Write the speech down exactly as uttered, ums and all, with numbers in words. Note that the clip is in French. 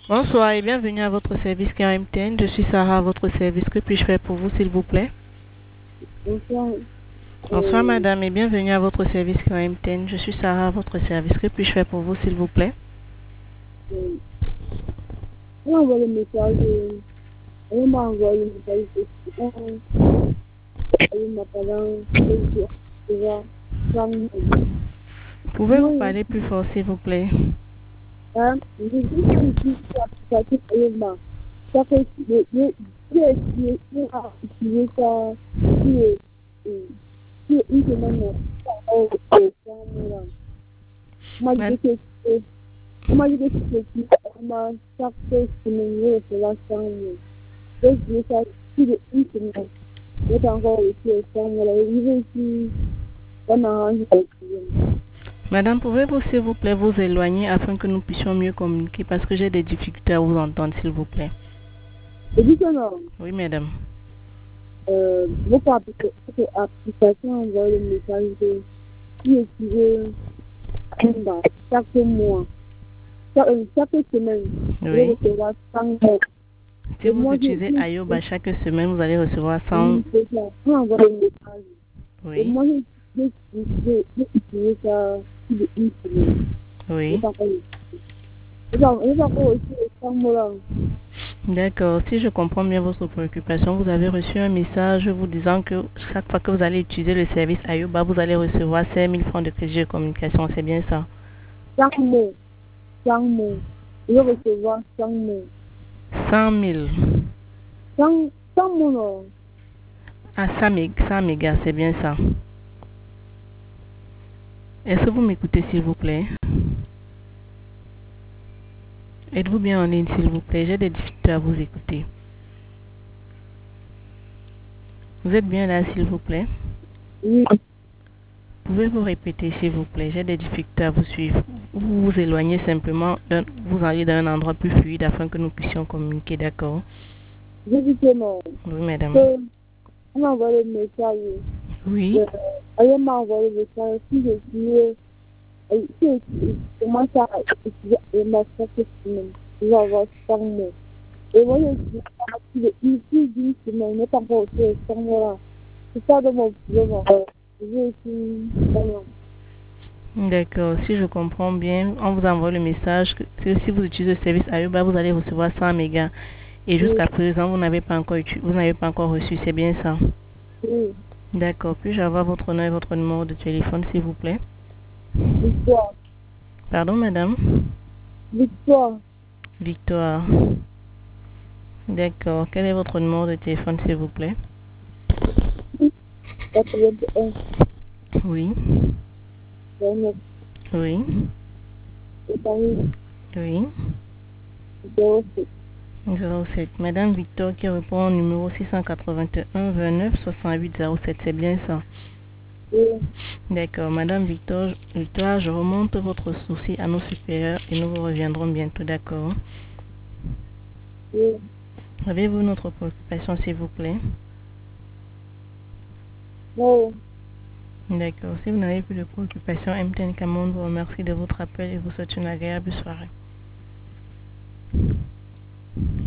Bonsoir et bienvenue à votre service K M T N. Je suis Sarah à votre service. Que puis-je faire pour vous, s'il vous plaît? Bonsoir. Bonsoir, Euh, madame, et bienvenue à votre service K M T N. Je suis Sarah à votre service. Que puis-je faire pour vous, s'il vous plaît? euh, on m'a envoyé le message. euh, On m'a envoyé le message. On elle m'a parlé. Déjà, Pouvez-vous moi, parler plus fort, s'il vous plaît? hein, je dis que je suis applicatif élément. Ça fait que je j'ai essayé d'utiliser ça sur sur une semaine. Au au Moi, je Ma- dis que moi, je dis que je m'a chaque semaine, je fais la chambre. Donc, je fais plus d'une semaine. J'ai encore réussi à faire mon arrivée ici. On a rendu la cuisine. Madame, pouvez-vous, s'il vous plaît, vous éloigner afin que nous puissions mieux communiquer parce que j'ai des difficultés à vous entendre, s'il vous plaît. Et dis que non, Oui, madame. euh, votre application envoie le message de qui utilisez chaque mois, chaque, euh, chaque semaine, je vais Oui. recevoir cent mots. Si Et vous moi, je utilisez Ayoba chaque semaine, vous allez recevoir cent. c'est ça, on envoie le message. Et Oui. moi, je j'ai utilisé ça plus d'une semaine. Je n'ai Oui. pas encore je n'ai pas encore reçu les cent mots là. D'accord. Si je comprends bien votre préoccupation, vous avez reçu un message vous disant que chaque fois que vous allez utiliser le service Ayoba, vous allez recevoir cinq mille francs de crédit de communication. C'est bien ça? Chaque mot, chaque mot. Je vais recevoir cent mots. cent mille. cent, cent mots non. Ah, cent mégas, cent mégas, c'est bien ça. Est-ce que vous m'écoutez, s'il vous plaît? Êtes-vous bien en ligne, s'il vous plaît? J'ai des difficultés à vous écouter. Vous êtes bien là, s'il vous plaît? Oui. Pouvez-vous répéter, s'il vous plaît? J'ai des difficultés à vous suivre. Vous vous éloignez simplement, vous allez dans un endroit plus fluide afin que nous puissions communiquer, d'accord? Je dis que non. Oui, madame. Que on m'a envoyé le message. Oui. Euh, elle m'a envoyé le message. Si je dis, euh, si je commence à utiliser ma chaque semaine, je vais avoir cent mots. Et moi, je dis, à partir de une plus d'une semaine, je n'ai pas encore reçu les cent mots là. C'est ça de mon problème. Je suis vraiment. D'accord. Si je comprends bien, on vous envoie le message que si vous utilisez le service Ayoba, vous allez recevoir cent mégas. Et Oui, jusqu'à présent, vous n'avez pas encore utu- vous n'avez pas encore reçu, c'est bien ça? oui. D'accord. Puis-je avoir votre nom et votre numéro de téléphone, s'il vous plaît? Victoire. Pardon, madame? Victoire. Victoire. D'accord. Quel est votre numéro de téléphone, s'il vous plaît? quatre-vingt-un. Oui. vingt-neuf. Oui. Paris. Oui. zéro sept. zéro sept. Madame Victor qui répond au numéro six cent quatre-vingt-un vingt-neuf soixante-huit zéro sept, c'est bien ça? Oui. D'accord. Madame Victor, Victor, je remonte votre souci à nos supérieurs et nous vous reviendrons bientôt, d'accord? Oui. Avez-vous notre préoccupation, s'il vous plaît? Non. D'accord. Si vous n'avez plus de préoccupation, M T N Cameroun vous remercie de votre appel et vous souhaite une agréable soirée.